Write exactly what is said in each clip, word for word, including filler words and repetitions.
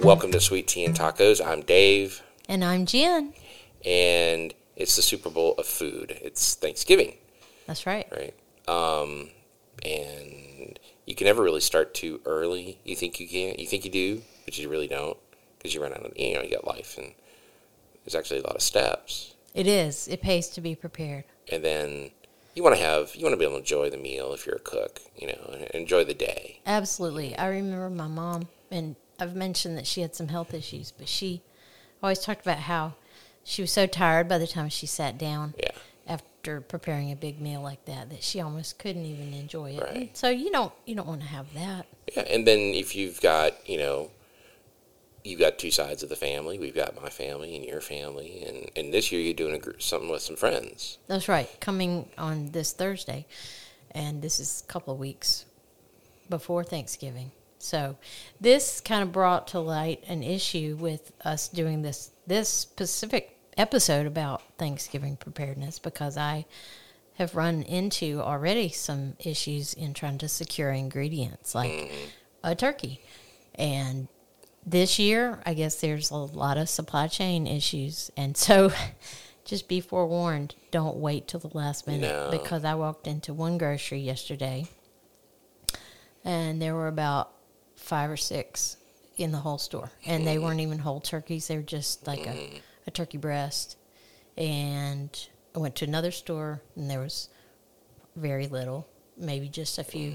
Welcome to Sweet Tea and Tacos. I'm Dave. And I'm Jen. And it's the Super Bowl of food. It's Thanksgiving. That's right. Right. Um, and you can never really start too early. You think you can. You think you do, but you really don't. Because you run out of, you know, you got life. And there's actually a lot of steps. It is. It pays to be prepared. And then you want to have, you want to be able to enjoy the meal if you're a cook, you know, and enjoy the day. Absolutely. I remember my mom, and I've mentioned that she had some health issues, but she always talked about how she was so tired by the time she sat down yeah. after preparing a big meal like that, that she almost couldn't even enjoy it. Right. And so you don't you don't want to have that. Yeah, and then if you've got, you know, you've got two sides of the family. We've got my family and your family, and, and this year you're doing a gr- something with some friends. That's right. Coming on this Thursday, and this is a couple of weeks before Thanksgiving. So this kind of brought to light an issue with us doing this this specific episode about Thanksgiving preparedness, because I have run into already some issues in trying to secure ingredients like mm-hmm. a turkey. And this year, I guess there's a lot of supply chain issues. And so just be forewarned, don't wait till the last minute. No. Because I walked into one grocery yesterday, and there were about five or six in the whole store. And they weren't even whole turkeys. They were just like a, a turkey breast. And I went to another store, and there was very little, maybe just a few.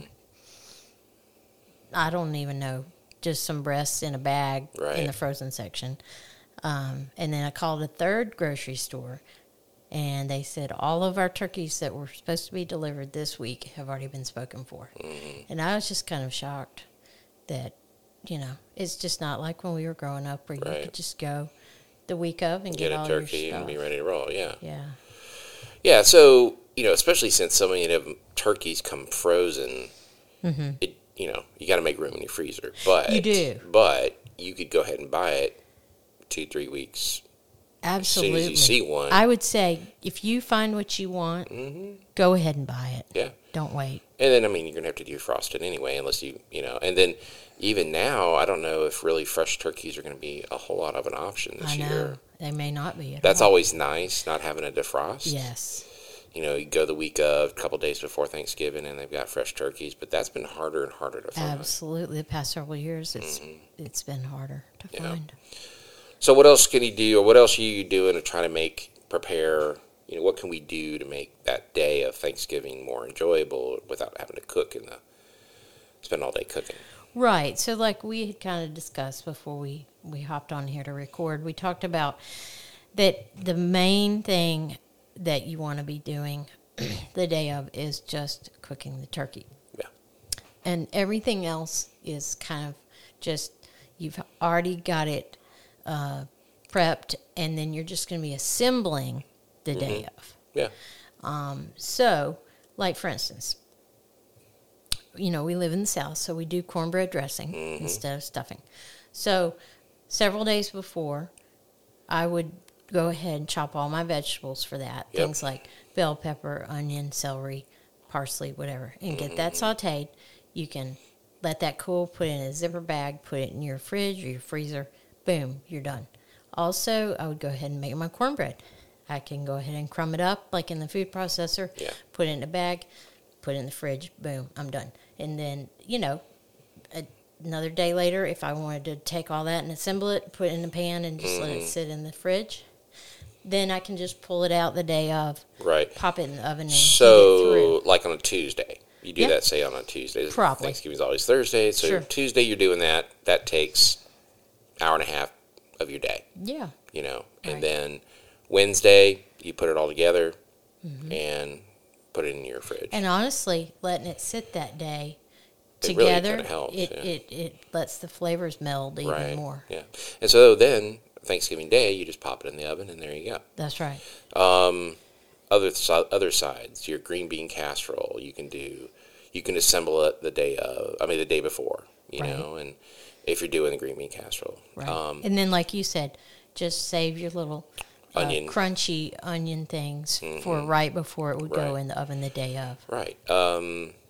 I don't even know. Just some breasts in a bag right. in the frozen section. Um, and then I called a third grocery store, and they said all of our turkeys that were supposed to be delivered this week have already been spoken for. Mm-hmm. And I was just kind of shocked that, you know, it's just not like when we were growing up where right. you could just go the week of and get, get a all turkey your stuff. And be ready to roll, yeah. Yeah. Yeah, so, you know, especially since so many of them turkeys come frozen, mm-hmm. it you know, you got to make room in your freezer. But you do. But you could go ahead and buy it two, three weeks. Absolutely. As soon as you see one. I would say if you find what you want, mm-hmm. go ahead and buy it. Yeah. Don't wait. And then, I mean, you're going to have to defrost it anyway, unless you, you know. And then even now, I don't know if really fresh turkeys are going to be a whole lot of an option this I know. year. They may not be at That's all. always nice, not having a defrost. Yes. You know, you go the week of, a couple days before Thanksgiving, and they've got fresh turkeys, but that's been harder and harder to find. Absolutely. The past several years, it's mm-hmm. it's been harder to yeah. find. So what else can you do, or what else are you doing to try to make, prepare, you know, what can we do to make that day of Thanksgiving more enjoyable without having to cook and spend all day cooking? Right. So like we had kind of discussed before we, we hopped on here to record, we talked about that the main thing that you want to be doing the day of is just cooking the turkey. Yeah. And everything else is kind of just, you've already got it uh, prepped, and then you're just going to be assembling the mm-hmm. day of. Yeah. Um, so, like for instance, you know, we live in the South, so we do cornbread dressing mm-hmm. instead of stuffing. So, several days before, I would go ahead and chop all my vegetables for that. Yep. Things like bell pepper, onion, celery, parsley, whatever. And get that sauteed. You can let that cool, put it in a zipper bag, put it in your fridge or your freezer. Boom, you're done. Also, I would go ahead and make my cornbread. I can go ahead and crumb it up like in the food processor, yeah. put it in a bag, put it in the fridge. Boom, I'm done. And then, you know, a, another day later, if I wanted to take all that and assemble it, put it in the pan and just mm-hmm. let it sit in the fridge, then I can just pull it out the day of, right? Pop it in the oven and so, heat it through. Like on a Tuesday, you do yep. that, say, on a Tuesday. Probably. Thanksgiving's always Thursday, so sure. Tuesday you're doing that. That takes hour and a half of your day. Yeah. You know, and right. then Wednesday you put it all together mm-hmm. and put it in your fridge. And honestly, letting it sit that day it together, really helps, it, yeah. it, it lets the flavors meld even right. more. Yeah. And so then Thanksgiving Day, you just pop it in the oven, and there you go. That's right. Um, other other sides, your green bean casserole, you can do. You can assemble it the day of. I mean, the day before. You right. know, and if you're doing the green bean casserole, right. Um, and then, like you said, just save your little uh, onion, crunchy onion things mm-hmm. for right before it would right. go in the oven the day of. Right. Um,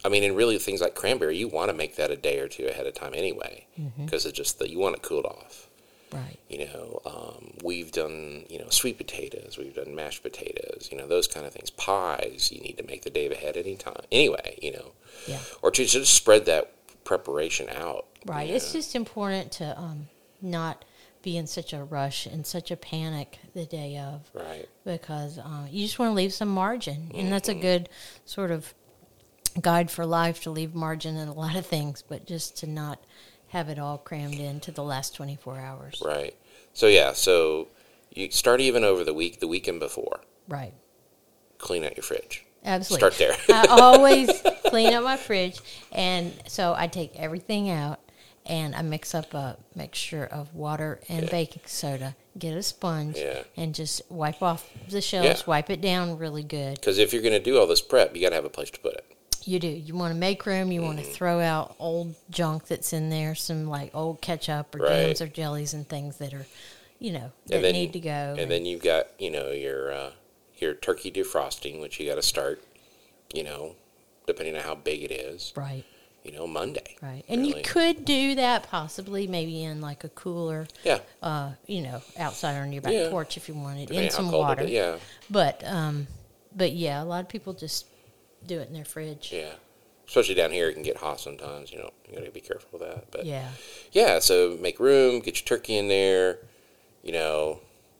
I mean, and really things like cranberry, you want to make that a day or two ahead of time anyway, because mm-hmm. it's just that you want it cooled off. Right. You know, um, we've done, you know, sweet potatoes, we've done mashed potatoes, you know, those kind of things. Pies, you need to make the day ahead anytime. Anyway, you know. Yeah. Or to just spread that preparation out. Right. You It's know? just important to um, not be in such a rush and such a panic the day of. Right. Because uh, you just want to leave some margin. Mm-hmm. And that's a good sort of guide for life, to leave margin in a lot of things, but just to not have it all crammed into the last twenty-four hours. Right. So, yeah, so you start even over the week, the weekend before. Right. Clean out your fridge. Absolutely. Start there. I always clean out my fridge, and so I take everything out, and I mix up a mixture of water and yeah. baking soda, get a sponge, yeah. and just wipe off the shells, yeah. wipe it down really good. Because if you're going to do all this prep, you got to have a place to put it. You do. You want to make room. You mm. want to throw out old junk that's in there, some like old ketchup or right. jams or jellies and things that are, you know, that then, need to go. And, and then you've got, you know, your uh, your turkey defrosting, which you got to start, you know, depending on how big it is. Right. You know, Monday. Right. And really. You could do that possibly maybe in like a cooler. Yeah. Uh, you know, outside on your back yeah. porch if you wanted, depending in some water. It, yeah. But, um, but yeah, a lot of people just do it in their fridge. Yeah. Especially down here, it can get hot sometimes. You know, you got to be careful with that. But yeah. Yeah, so make room, get your turkey in there. You know,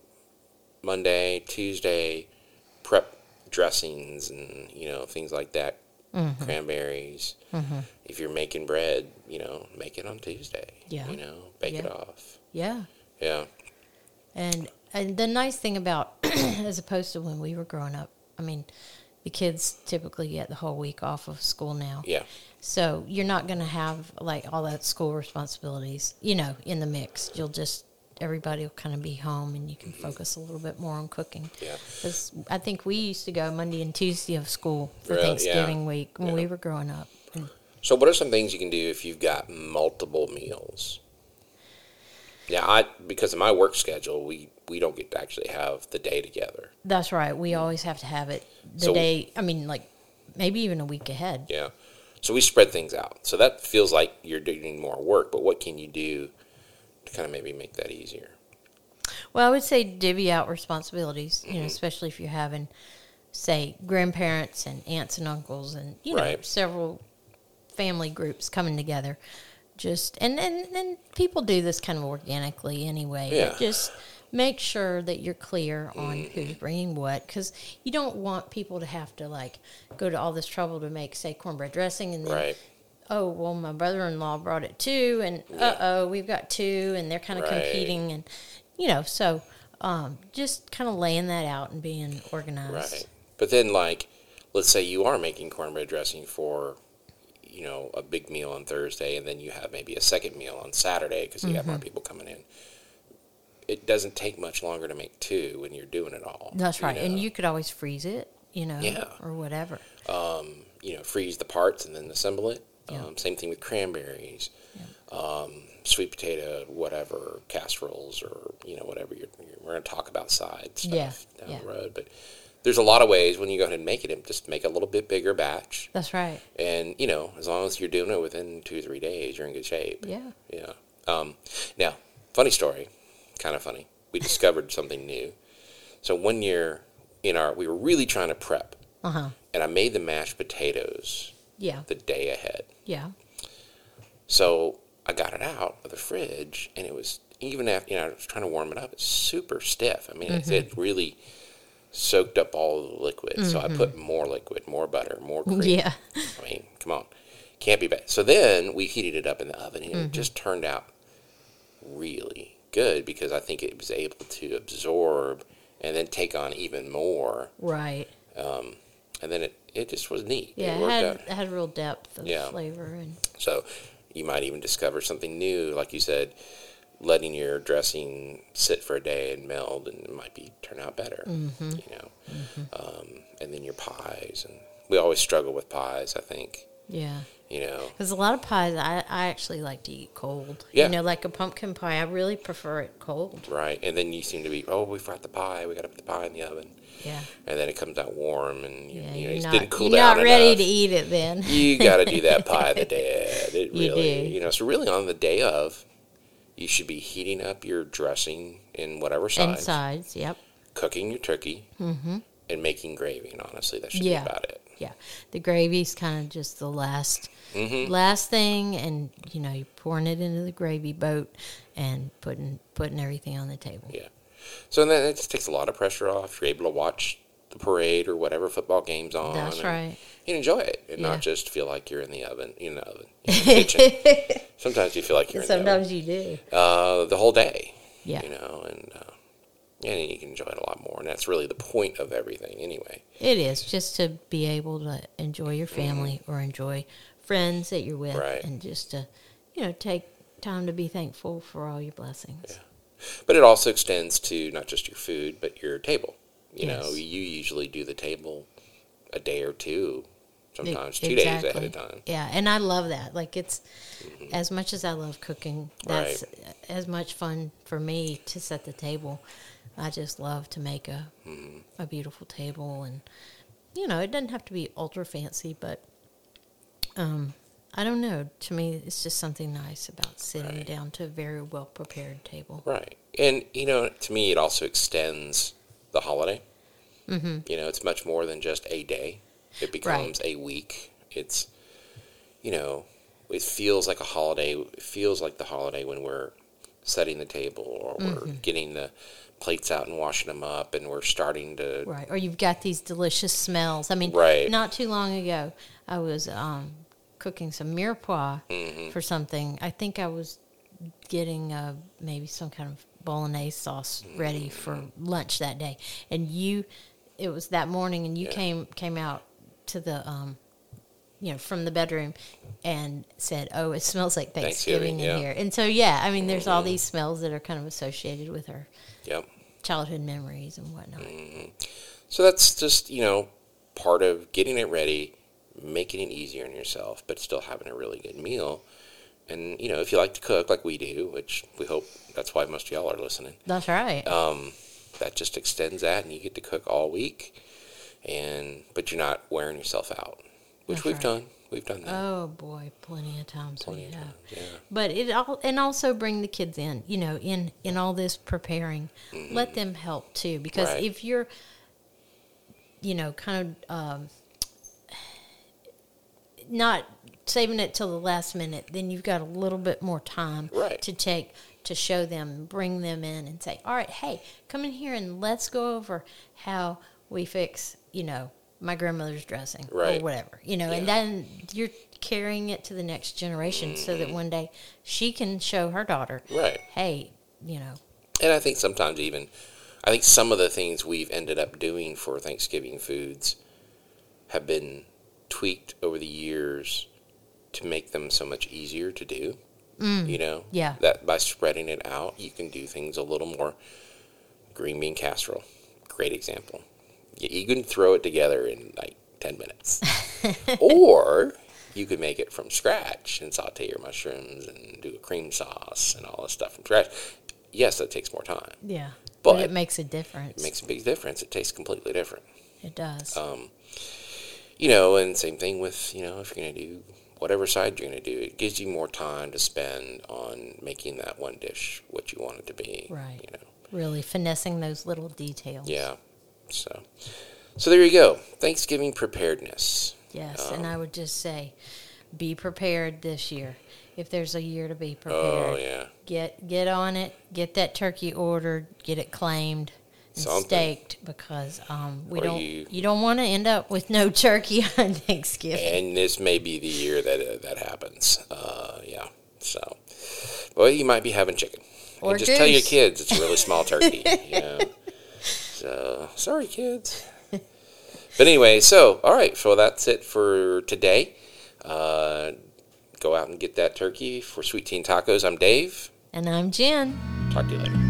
Monday, Tuesday, prep dressings and, you know, things like that. Mm-hmm. Cranberries. Mm-hmm. If you're making bread, you know, make it on Tuesday. Yeah. You know, bake yeah. it off. Yeah. Yeah. And and the nice thing about, as opposed to when we were growing up, I mean, the kids typically get the whole week off of school now. Yeah. So you're not going to have, like, all that school responsibilities, you know, in the mix. You'll just, everybody will kind of be home and you can mm-hmm. focus a little bit more on cooking. Yeah. Because I think we used to go Monday and Tuesday of school for really? Thanksgiving yeah. week when yeah. we were growing up. And so what are some things you can do if you've got multiple meals? Yeah, I because of my work schedule, we, we don't get to actually have the day together. That's right. We always have to have it the so, day, I mean, like, maybe even a week ahead. Yeah. So we spread things out. So that feels like you're doing more work, but what can you do to kind of maybe make that easier? Well, I would say divvy out responsibilities, you mm-hmm. know, especially if you're having, say, grandparents and aunts and uncles and, you know, right. several family groups coming together. Just and, and, and people do this kind of organically anyway. Yeah. But just make sure that you're clear on mm-hmm. who's bringing what, because you don't want people to have to, like, go to all this trouble to make, say, cornbread dressing, and then, right. oh, well, my brother-in-law brought it too, and yeah. uh-oh, we've got two, and they're kind of right. competing, and, you know, so um, just kind of laying that out and being organized. Right. But then, like, let's say you are making cornbread dressing for, you know, a big meal on Thursday, and then you have maybe a second meal on Saturday because you mm-hmm. have more people coming in. It doesn't take much longer to make two when you're doing it all. That's right. know? And you could always freeze it, you know, yeah. or whatever. Um, you know, freeze the parts and then assemble it. Yeah. Um, same thing with cranberries, yeah. um, sweet potato, whatever, casseroles, or, you know, whatever. You're, you're, we're going to talk about side stuff yeah. down yeah. the road. But there's a lot of ways when you go ahead and make it, just make a little bit bigger batch. That's right. And, you know, as long as you're doing it within two or three days, you're in good shape. Yeah. Yeah. Um, now, funny story, kind of funny. We discovered something new. So one year, in our, we were really trying to prep. Uh-huh. And I made the mashed potatoes yeah. the day ahead. Yeah. So I got it out of the fridge, and it was, even after, you know, I was trying to warm it up, it's super stiff. I mean, mm-hmm. it, it really soaked up all the liquid. Mm-hmm. So I put more liquid, more butter, more cream. Yeah. I mean, come on. Can't be bad. So then we heated it up in the oven, and mm-hmm. it just turned out really good because I think it was able to absorb and then take on even more. Right. Um, and then it, it just was neat. Yeah, it, it, had, out. it had real depth of yeah. flavor. And so you might even discover something new, like you said, letting your dressing sit for a day and meld, and it might be turn out better. Mm-hmm. You know, mm-hmm. um, and then your pies, and we always struggle with pies. I think Yeah. You know, because a lot of pies I, I actually like to eat cold. Yeah. You know, like a pumpkin pie, I really prefer it cold. right? And then you seem to be, oh, we forgot the pie. We got to put the pie in the oven. Yeah. And then it comes out warm, and you, Yeah, you know, you're it not, didn't cool you're down not ready enough. to eat it then. You got to do that pie the day of. It You really, do. you know. So really, on the day of, you should be heating up your dressing in whatever size, And sides, yep. cooking your turkey, Mm-hmm. and making gravy. And honestly, that should Yeah. be about it. Yeah. The gravy's kind of just the last Mm-hmm. last thing, and, you know, you're pouring it into the gravy boat and putting putting everything on the table. Yeah. So then it just takes a lot of pressure off. You're able to watch the parade or whatever football game's on. That's and, right. And enjoy it, and Yeah. not just feel like you're in the oven, in the oven, in the kitchen. Sometimes you feel like you're in Sometimes you do. the oven. Uh, the whole day. Yeah. You know, and uh, and you can enjoy it a lot more, and that's really the point of everything, anyway. It is, just to be able to enjoy your family or enjoy friends that you're with, Right. and just to, you know, take time to be thankful for all your blessings. Yeah. But it also extends to not just your food, but your table. You know, Yes. you usually do the table a day or two, sometimes E- two exactly. days ahead of time. Yeah, and I love that. Like, it's as much as I love cooking, that's as much fun for me to set the table. I just love to make a Mm-hmm. a beautiful table, and you know, it doesn't have to be ultra fancy, but um, I don't know. To me, it's just something nice about sitting Right. down to a very well prepared table. Right. And, you know, to me, it also extends the holiday. Mm-hmm. You know, it's much more than just a day. It becomes a week. It's, you know, it feels like a holiday. It feels like the holiday when we're setting the table, or we're Mm-hmm. getting the plates out and washing them up, and we're starting to, Right. Or you've got these delicious smells. I mean, Right. not too long ago, I was um, cooking some mirepoix Mhm. for something. I think I was getting uh, maybe some kind of bolognese sauce ready for lunch that day. And you, it was that morning, and you Yeah. came came out to the, um, you know, from the bedroom and said, "Oh, it smells like Thanksgiving, Thanksgiving, in yeah. here." And so, yeah, I mean, there's all these smells that are kind of associated with our yep. childhood memories and whatnot. So that's just, you know, part of getting it ready, making it easier on yourself, but still having a really good meal. And, you know, if you like to cook like we do, which we hope that's why most of y'all are listening, That's right. um, that just extends that, and you get to cook all week, and but you're not wearing yourself out, which That's we've right. done. We've done that. Oh boy, plenty of times plenty we of have. times, yeah. But it all, and also bring the kids in. You know, in in all this preparing, let them help too. Because Right. if you're, you know, kind of um, not saving it till the last minute, then you've got a little bit more time Right. to take to show them, bring them in, and say, "All right, hey, come in here and let's go over how we fix, you know, my grandmother's dressing Right. or whatever, you know." And Yeah. then you're carrying it to the next generation, so that one day she can show her daughter, Right. "Hey, you know, And I think sometimes even, I think some of the things we've ended up doing for Thanksgiving foods have been tweaked over the years to make them so much easier to do. Mm. You know? Yeah. That by spreading it out, you can do things a little more. Green bean casserole, great example. You, you can throw it together in like ten minutes. Or you could make it from scratch and saute your mushrooms and do a cream sauce and all this stuff from scratch. Yes, that takes more time. yeah." But, But it makes a difference. It makes a big difference. It tastes completely different. It does. Um, you know, and same thing with, you know, if you're going to do whatever side you're going to do, it gives you more time to spend on making that one dish what you want it to be. Right. You know, Really finessing those little details. yeah. So, so there you go. Thanksgiving preparedness. Yes, Um, and I would just say, be prepared this year. If there's a year to be prepared, Oh, yeah. get get on it. Get that turkey ordered. Get it claimed and Something. staked, because um, we Or don't. you- You, don't want to end up with no turkey on Thanksgiving. And this may be the year that uh, that happens. Uh, yeah. So, well, you might be having chicken. Or and just tell your goose. kids it's a really small turkey. You know? So, sorry, kids. But anyway, so, all right. So that's it for today. Uh, go out and get that turkey for Sweet Teen Tacos. I'm Dave. And I'm Jen. Talk to you later.